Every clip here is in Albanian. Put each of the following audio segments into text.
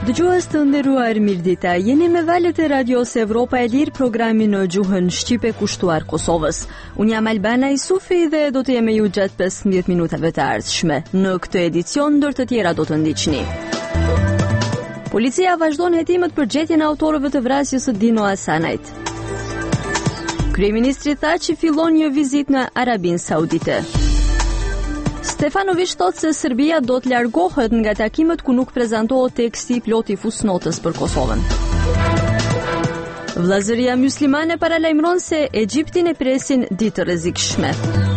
Dëgjues të nderuar, mirëdita. Jeni me valët e Radios Evropa e Lirë, programi në gjuhën shqipe kushtuar Kosovës. Unë jam Albana Isufi dhe do të jem me ju gjatë 15 minutave të ardhshme. Në këtë edicion, ndër të tjera do të ndiqni. Policia vazhdon hetimet për gjetjen e autorëve të vrasjes së Dino Hasanajt. Kryeministri Thaçi fillon një vizitë në Arabinë Saudite. Stefanović thotë se Serbia do të largohet nga takimet ku nuk prezantohet teksti plot i fusnotës për Kosovën. Vllazëria myslimane paralajmëron se Egjiptin e presin ditë të rrezikshme.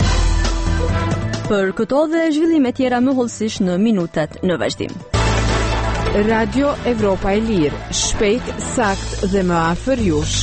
Për këto dhe zhvillime tjera më hollësisht në minutat në vazhdim. Radio Evropa e Lirë, shpejt, sakt dhe më afër jush.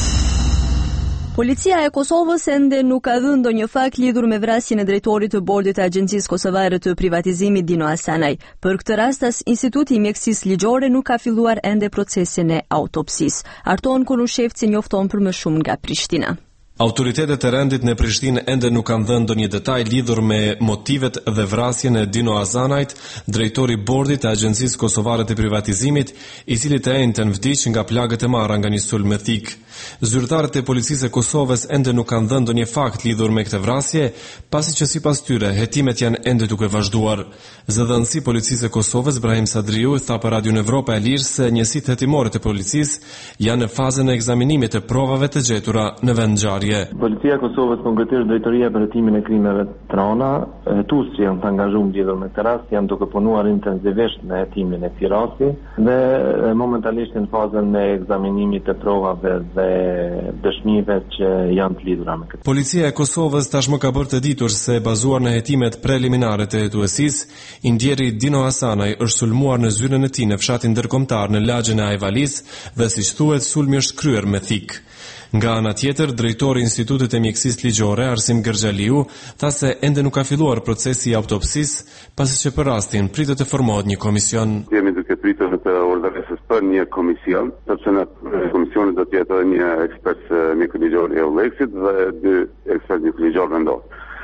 Policia e Kosovës ende nuk ka dhënë ndonjë fakt lidhur me vrasjen e drejtorit të bordit të Agjencisë Kosovare të Privatizimit Dino Hasanaj. Për këtë rast, as Instituti i Mjekësisë Ligjore nuk ka filluar ende procesin e autopsisë. Arton Konushevci njofton për më shumë nga Prishtina. Autoritetet e rendit në Prishtinë ende nuk kanë dhënë ndonjë detaj lidhur me motivet dhe vrasjen e Dino Hasanajt, drejtori i bordit të Agjencisë Kosovare të Privatizimit, i cili të njëjtën vdiq nga plagët e marra nga një sulm ethik. Zyrtarët e policisë e Kosovës ende nuk kanë dhënë ndonjë fakt lidhur me këtë vrasje, pasi që sipas tyre hetimet janë ende duke vazhduar. Zëdhënësi i policisë e Kosovës Brahim Sadriu tha për Radion Evropa e Lirë se njësitë hetimore të policisë janë në fazën e ekzaminimit të provave të gjetura në vendngjarje. Policia e Kosovës, konkretisht drejtoria për hetimin e krimeve të rana, hetues që janë të angazhuar lidhur me këtë rast, janë duke punuar intensivisht në hetimin e këtij rasti dhe momentalisht në fazën e ekzaminimit të provave dhe dëshmive që janë të lidhura me këtë. Policia e Kosovës tashmë ka bërë të ditur se bazuar në hetimet preliminare të hetuesisë, i ndjeri Dino Hasanaj është sulmuar në zyrën e tij në fshatin ndërkombëtar në lagjen e Ajvalis dhe siç thuhet sulmi është kryer me thik. Nga ana tjetër, drejtori i Institutit të Mjekësisë Ligjore, Arsim Gërxhaliu, tha se ende nuk ka filluar procesi i autopsisë, pasi që për rastin pritet të formohet një komision. Jemi duke pritur të ordonësës për një komision, sepse në komisionin do të jetë një ekspert mjekëligjor i Euleksit dhe 2 ekspert mjekëligjor vendor.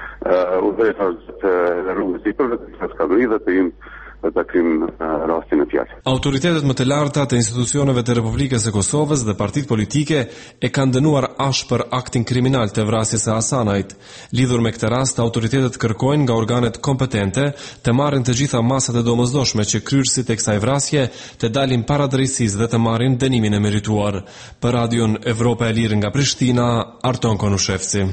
Udhëheqës të rrugës sipër të Skadri dhe të im takim rastin e fjalë. Autoritetet më të larta të institucioneve të Republikës së Kosovës dhe partitë politike e kanë dënuar ashpër aktin kriminal të vrasjes së Hasanajt. Lidhur me këtë rast, autoritetet kërkojnë nga organet kompetente të marrin të gjitha masat e domosdoshme që kryerësit e kësaj vrasje të dalin para drejtësisë dhe të marrin dënimin e merituar. Për Radion Evropa e Lirë nga Prishtina, Arton Konushevci.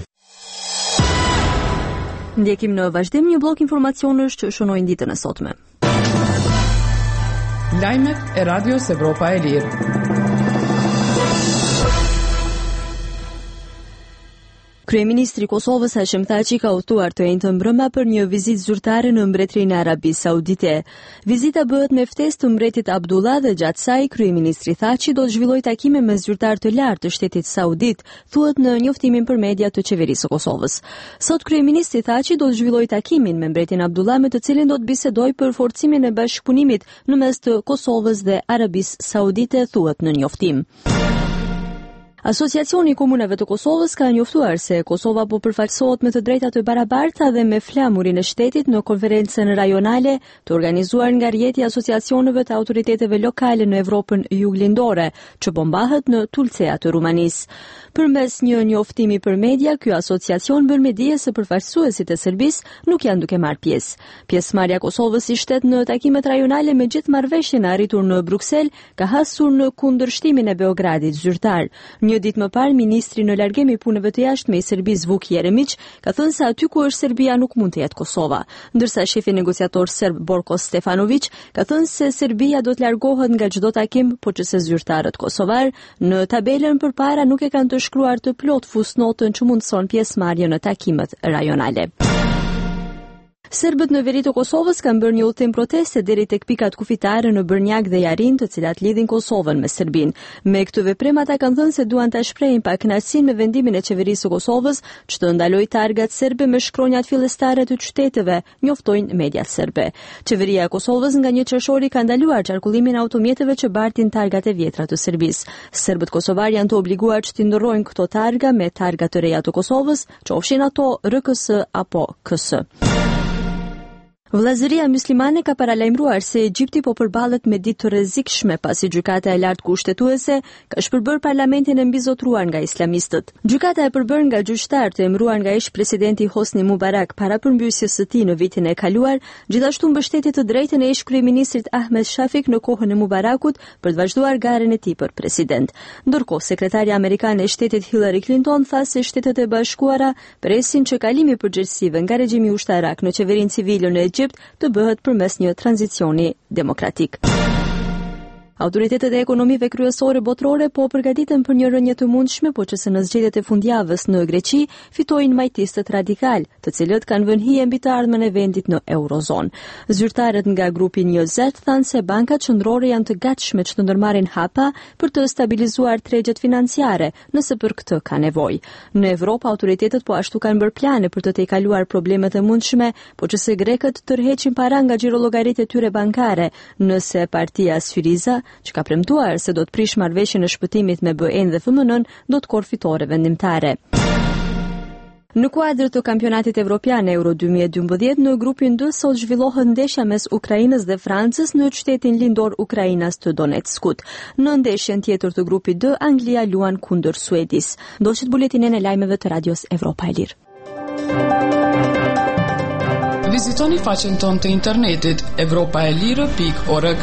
Ndjekim në vazhdim një blok informacionesh që shënojnë ditën e sotme. Lajmet e Radios Evropa e Lirë. Kryeministri i Kosovës Hashim Thaçi ka udhëtuar të njëjtën mbrëmje për një vizitë zyrtare në Mbretërinë e Arabisë Saudite. Vizita bëhet me ftesë të mbretit Abdullah dhe gjatë saj kryeministri Thaçi do të zhvillojë takime me zyrtar të lartë të shtetit saudit, thuhet në njoftimin për media të qeverisë së Kosovës. Sot kryeministri Thaçi do të zhvillojë takimin me mbretin Abdullah, me të cilin do të bisedojë për forcimin e bashkëpunimit në mes të Kosovës dhe Arabisë Saudite, thuhet në njoftim. Asociacioni i Komunave të Kosovës ka njoftuar se Kosova po përfaqësohet me të drejta të barabarta dhe me flamurin e shtetit në konferencën rajonale të organizuar nga rrjeti i asociacioneve të autoriteteve lokale në Evropën Juglindore, që po mbahet në Tulcea të Rumanisë. Përmes një njoftimi për media, ky asociacion bën me dije se përfaqësuesit e Serbisë nuk janë duke marrë pjesë. Pjesëmarrja e Kosovës si shtet në takimet rajonale me gjithë marrëveshjen e arritur në Bruksel ka hasur në kundërshtimin e Beogradit zyrtar. Një ditë më parë, ministri në largim i punëve të jashtme i Serbisë Vuk Jeremić ka thënë se aty ku është Serbia nuk mund të jetë Kosova, ndërsa shefi negociator serb Borko Stefanović ka thënë se Serbia do të largohet nga çdo takim, por që se zyrtarët kosovar në tabelën përpara nuk e kanë të shkruar të plot fusnotën që mundson pjesëmarrje në takimet rajonale. Serbët në veri të Kosovës kanë bërë një udhtim proteste deri tek pikat kufitare në Brnjak dhe Jarin, të cilat lidhin Kosovën me Serbinë. Me këtë veprim ata kanë thënë se duan ta shprehin pakënaqësinë me vendimin e qeverisë së Kosovës që të ndalojë targat serbe me shkronjat fillestare të qyteteve, njoftojnë mediat serbe. Qeveria e Kosovës nga 1 qershori ka ndaluar qarkullimin e automjeteve që bartin targat e vjetra të Serbisë. Serbët kosovar janë të obliguar që të ndërrojnë këto targa me targa të reja të Kosovës, qofshin ato RKS apo KS. Vllazëria myslimane ka paralajmëruar se Egjipti po përballet me ditë të rrezikshme pasi gjykata e lartë kushtetuese ka shpërbërë parlamentin e mbizotruar nga islamistët. Gjykata e përbërë nga gjyqtar të emëruar nga ish presidenti Hosni Mubarak para përmbysjes së tij në vitin e kaluar, gjithashtu mbështeti të drejtën e ish kryeministrit Ahmed Shafik në kohën e Mubarakut për të vazhduar garën e tij për president. Ndërkohë, sekretarja amerikane e shtetit Hillary Clinton tha se Shtetet e Bashkuara presin që kalimi i përgjegjësive nga regjimi ushtarak në qeverinë civile në Egjipt të bëhet përmes një tranzicioni demokratik. Autoritetet e ekonomive kryesore botërore po përgatiten për një rënje të mundshme, po që se në zgjedhjet e fundjavës në Greqi fitojnë majtistët radikal, të cilët kanë vënë hije mbi të ardhmen e vendit në Eurozon. Zyrtarët nga grupi 20 thanë se bankat qendrore janë të gatshme që të ndërmarrin hapa për të stabilizuar tregjet financiare, nëse për këtë ka nevojë. Në Evropë autoritetet po ashtu kanë bërë plane për të tejkaluar problemet e mundshme, po që se grekët tërheqin para nga xhirollogarit e tyre bankare, nëse partia Syriza që ka premtuar se do të prish marrëveshjen e shpëtimit me BE-n dhe FMN-n, do të korë fitore vendimtare. Në kuadër të kampionatit evropian Euro 2012, në grupin 2 sot zhvillohet ndeshja mes Ukrainës dhe Francës në qytetin lindor Ukrainas të Donetskut. Në ndeshjen tjetër të grupit D, Anglia luan kundër Suedis. Ndoqët buletinen e lajmeve të Radios Evropa e Lirë. Vizitoni faqen tonë të internetit europaelire.org.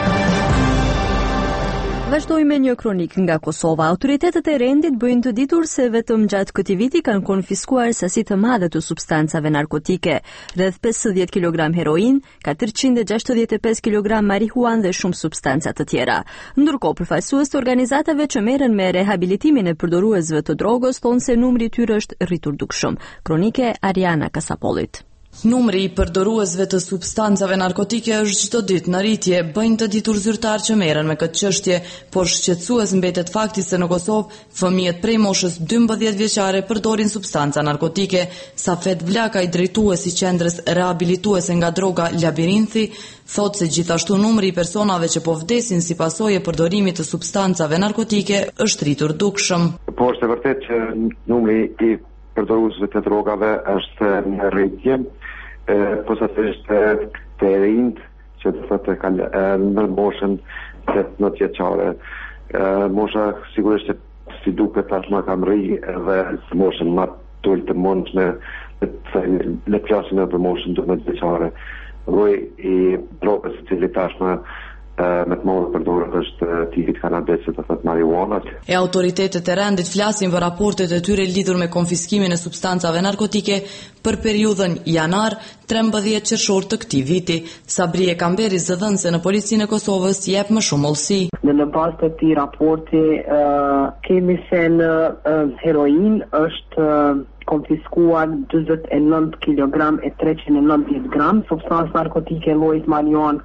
Vazhdojmë me një kronik nga Kosova. Autoritetet e rendit bëjnë të ditur se vetëm gjatë këtij viti kanë konfiskuar sasi të madhe të substancave narkotike, rreth 50 kg heroin, 465 kg marihuan dhe shumë substanca të tjera. Ndërkohë, përfaqësues të organizatave që merren me rehabilitimin e përdoruesve të drogës thonë se numri i tyre është rritur dukshëm. Kronike Ariana Kasapollit. Numri i përdoruesve të substancave narkotike është çdo ditë në rritje, bëjnë të ditur zyrtar që merren me këtë çështje, por shqetësues mbetet fakti se në Kosovë fëmijët prej moshës 12 vjeçare përdorin substanca narkotike. Safet Vlaka, i drejtuesi i qendrës rehabilituese nga droga Labirinthi, thotë se gjithashtu numri i personave që po vdesin si pasojë e përdorimit të substancave narkotike është rritur dukshëm. Po është e vërtetë që numri i përdoruesve të drogave është në rritje, posaçërisht të rinjt që të thotë kanë në moshën 18 vjeçare. Mosha sigurisht që si duket tashmë ka rri edhe moshën më të mundshme, le të flasim për moshën 12 vjeçare. Rroi i drogës i cili tashmë me të modë përdorët është tipit kanabis, të thotë marijuana. E autoritetet e rendit flasin për raportet e tyre lidhur me konfiskimin e substancave narkotike për periudhën janar-13 qershor të këtij viti. Sabrie Kamberi, zëdhënëse në Policinë e Kosovës, jep më shumë hollësi. Në bazë të këtij raporti kemi se në heroin është konfiskuar 49 kg e 390 gram, substancë narkotike llojit marijuan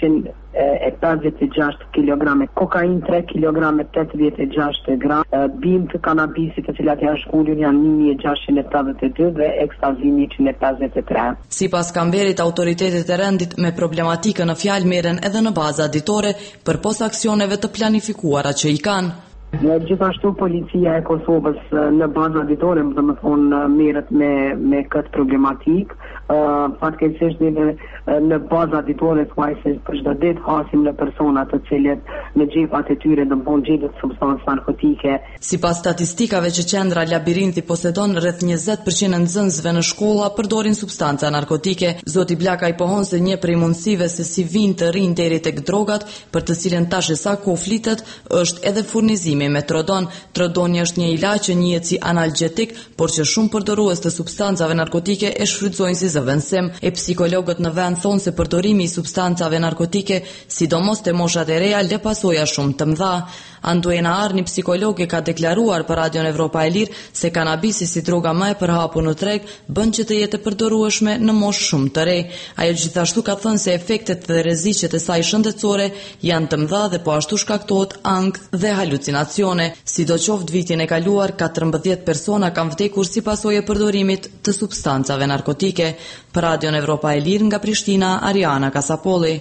456 kg, kokain 3 kg e 86 gram, bim të kanabisit të cilat janë shkullur janë 1682 dhe ekstazi 153. Sipas Kamberit, autoritetet e rendit me problematikën në fjalë merren edhe në baza ditore për pos aksioneve të planifikuara që i kanë. Gjithashtu policia e Kosovës në baza ditore, do të thonë, merret me këtë problematik. Fatkeqësisht në baza ditore thuaj se për çdo ditë hasim në persona të cilët në xhepat e tyre gjendet substancë narkotike. Sipas statistikave që qendra Labirinthi posedon, rreth 20% e nxënësve në shkolla përdorin substanca narkotike. Zoti Blaka i pohon se një prej mundësive se si vinë të rinj deri tek drogat, për të cilën tash sa kohë flitet, është edhe furnizimi me trodon. Trodoni është një ilaç që njihet si analgjetik, por që shumë përdorues të substancave narkotike e shfrytëzojnë si zëvendësim. E psikologët në vend thonë se përdorimi i substancave narkotike, sidomos te moshat e reja, le pasoja shumë të mëdha. Anduena Arni, psikologe, ka deklaruar për Radion Evropa e Lirë se kanabisi si droga më e përhapur në treg bën që të jetë përdorueshme në moshë shumë të re. Ajo gjithashtu ka thënë se efektet dhe rreziqet e saj shëndetësore janë të mëdha dhe po ashtu shkaktohet ankth dhe halucinacione. Sidoqoftë vitin e kaluar 14 persona kanë vdekur si pasojë e përdorimit të substancave narkotike. Për Radion Evropa e Lirë nga Prishtina, Ariana Kasapolli.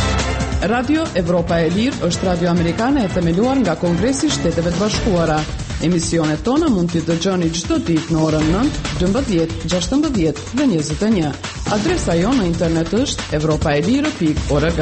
Radio Evropa e Lirë është radio amerikane e themeluar nga Kongresi i Shteteve të Bashkuara. Emisionet tona mund t'i dëgjoni çdo ditë në orën 9, 12, 16 dhe 21. Adresa jonë në internet është europaelire.org.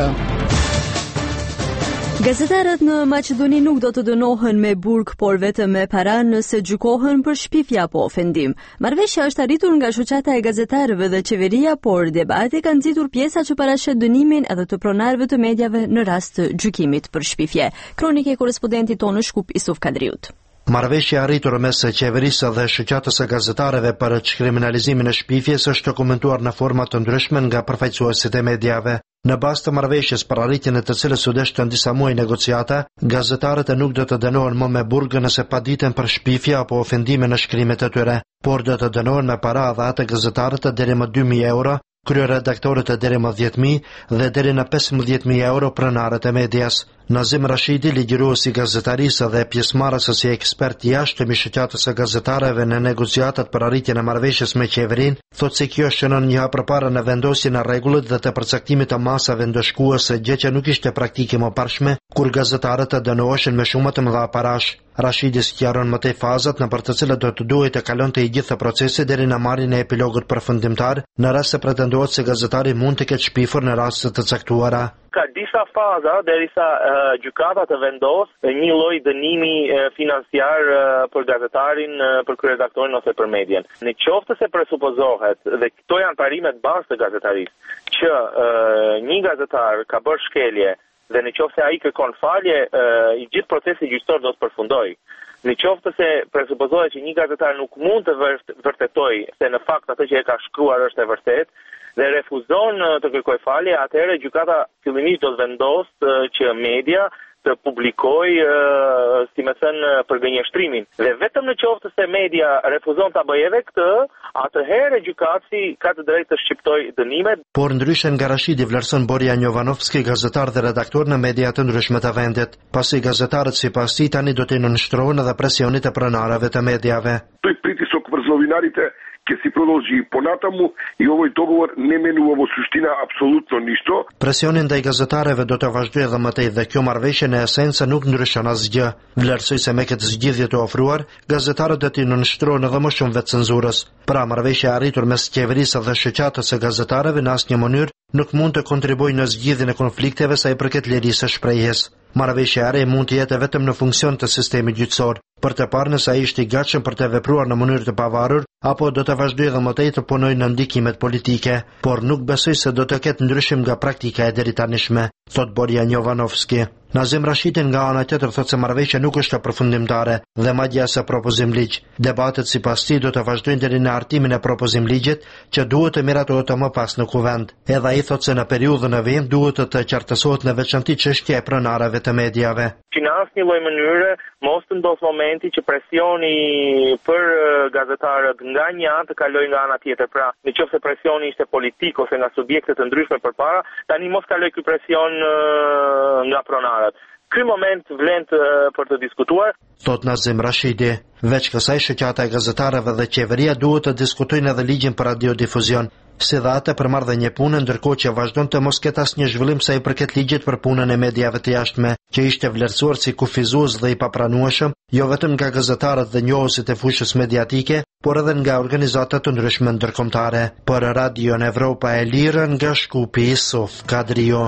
Gazetarët në Maqedoni nuk do të dënohen me burg, por vetëm me para nëse gjykohen për shpifje apo ofendim. Marrëveshja është arritur nga shoqata e gazetarëve dhe qeveria, por debati ka nxitur pjesa që parashet dënimin edhe të pronarëve të mediave në rast të gjykimit për shpifje. Kronike e korrespondentit tonë Shkup Isuf Kadriut. Marrëveshja arritur mes qeverisë dhe shoqatës së gazetarëve për kriminalizimin e shpifjes është dokumentuar në forma të ndryshme nga përfaqësuesit e mediave. Në bazë të marrëveshjes për arritjen e të cilës u deshën disa muaj negociata, gazetarët nuk do të dënohen më me burg nëse paditen për shpifje apo ofendime në shkrimet e tyre, por do të dënohen me para dhe atë gazetarët deri më 2.000 euro, kryeredaktorët deri më 10.000 dhe deri në 15.000 euro pronarët e medias. Nazim Rashidi, ligjëruesi i gazetarisë dhe pjesëmarrës si ekspert i jashtëm i shoqatës së gazetarëve në negociatat për arritjen e marrëveshjes me qeverinë, thotë se kjo shënon një hap përpara në vendosjen e rregullit dhe të përcaktimit të masave ndëshkuese, gjë që nuk ishte praktike më parshme, kur gazetarët dënoheshin me shumë të mëdha parash. Rashidi sqaron më tej fazat në për të cilat do të duhet të kalonte i gjithë procesi deri në marrjen e epilogut përfundimtar, në rast se pretendohet se gazetari mund të ketë shpifur në raste të caktuara. Ka disa faza derisa gjykata të vendos një lloj dënimi financiar për gazetarin, për kryeredaktorin ose për median. Në qoftë se presupozohet, dhe këto janë parimet bazë të gazetarisë, që një gazetar ka bërë shkelje dhe në qoftë se ai kërkon falje, i gjithë procesi gjyqësor do të përfundojë. Në qoftë se presupozohet që një gazetar nuk mund të vërtetojë se në fakt atë që e ka shkruar është e vërtetë dhe refuzon të kërkoj falje, atëherë gjykata fillimisht do të vendosë që media të publikoj, si më thënë, përgënjeshtrimin. Dhe vetëm në qoftë se media refuzon ta bëjë edhe këtë, atëherë gjykatësi ka të drejtë të shqiptoj dënimet. Por ndryshe nga Rashidi, vlerëson Borja Njovanovski, gazetar dhe redaktor në media të ndryshme të vendit, pasi gazetarët sipas tij tani do të nënshtrohen edhe presionit e pronarëve të mediave. Той притисок върху новинарите ќе си продолжи и понатаму и овој договор не менува во суштина апсолутно ништо. Presioni ndaj gazetarëve do të vazhdojë edhe më tej dhe kjo marrëveshje në esencë nuk ndryshon asgjë. Vlerësoj se me këtë zgjidhje të ofruar, gazetarët do të nënshtrohen edhe më shumë vetë cenzurës. Pra marrëveshja e arritur mes qeverisë dhe shoqatës së gazetarëve në asnjë mënyrë nuk mund të kontribuojë në zgjidhjen e konflikteve sa i përket lirisë së shprehjes. Marrëveshja e re mund të jetë vetëm në funksion të sistemit gjyqësor, për të parë nëse ai është i gatshëm për të vepruar në mënyrë të pavarur apo do të vazhdojë edhe më tej të punojë në ndikimet politike, por nuk besoj se do të ketë ndryshim nga praktika e deritanishme, thot Borja Njovanovski. Nazim Rashidi nga ana tjetër thotë se marrëveshja nuk është përfundimtare dhe madje as propozim ligj. Debatet sipas tij do të vazhdojnë deri në hartimin e propozim ligjit që duhet të miratohet më pas në kuvend. Edhe ai thotë se në periudhën e vend duhet të qartësohet në veçantë çështja e pronarëve të mediave. Që në asnjë lloj mënyre mos të ndos momenti që presioni për gazetarët nga një anë të kalojë nga ana tjetër. Pra, nëse presioni ishte politik ose nga subjekte të ndryshme përpara, tani mos kaloj ky presion nga pronarët. Ky moment vlen për të diskutuar, thot Nazim Rashidi. Veç kësaj, shoqata e gazetarëve dhe qeveria duhet të diskutojnë edhe ligjin për radiodifuzion, si dhe atë për marrëdhënie pune, ndërkohë që vazhdon të mos ketë asnjë zhvillim sa i përket ligjit për punën e mediave të jashtme, që ishte vlerësuar si kufizues dhe i papranueshëm, jo vetëm nga gazetarët dhe njohësit e fushës mediatike, por edhe nga organizata të ndryshme ndërkombëtare. Për Radio Evropa e Lirë, nga Shkupi Isuf Kadrio.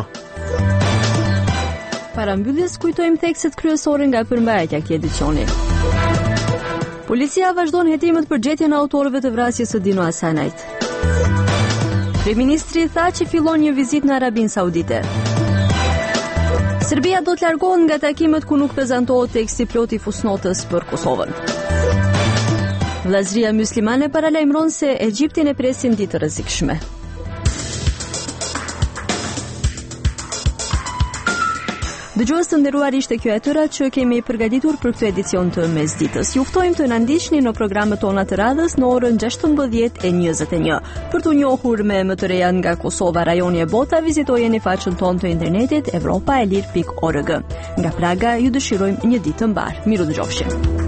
Para mbylljes kujtojmë thekset kryesore nga përmbajtja këtij edicioni. Policia vazhdon hetimet për gjetjen e autorëve të vrasjes së Dino Hasanait. Kryeministri tha që fillon një vizitë në Arabinë Saudite. Serbia do të largohet nga takimet ku nuk prezantohet teksti plot i fusnotës për Kosovën. Vllazëria muslimane paralajmëron se Egjiptin e presin ditë rrezikshme. Dëgjues të nderuar, ishte kjo e tëra që kemi përgatitur për këtë edicion të mesditës. Ju ftojmë të na ndiqni në programet tona të radhës në orën 16:21. Për të njohur me më të reja nga Kosova, rajoni e bota, vizitojeni faqen tonë të internetit europaelir.org. Nga Praga ju dëshirojmë një ditë të mbar. Miru dëgjofshim.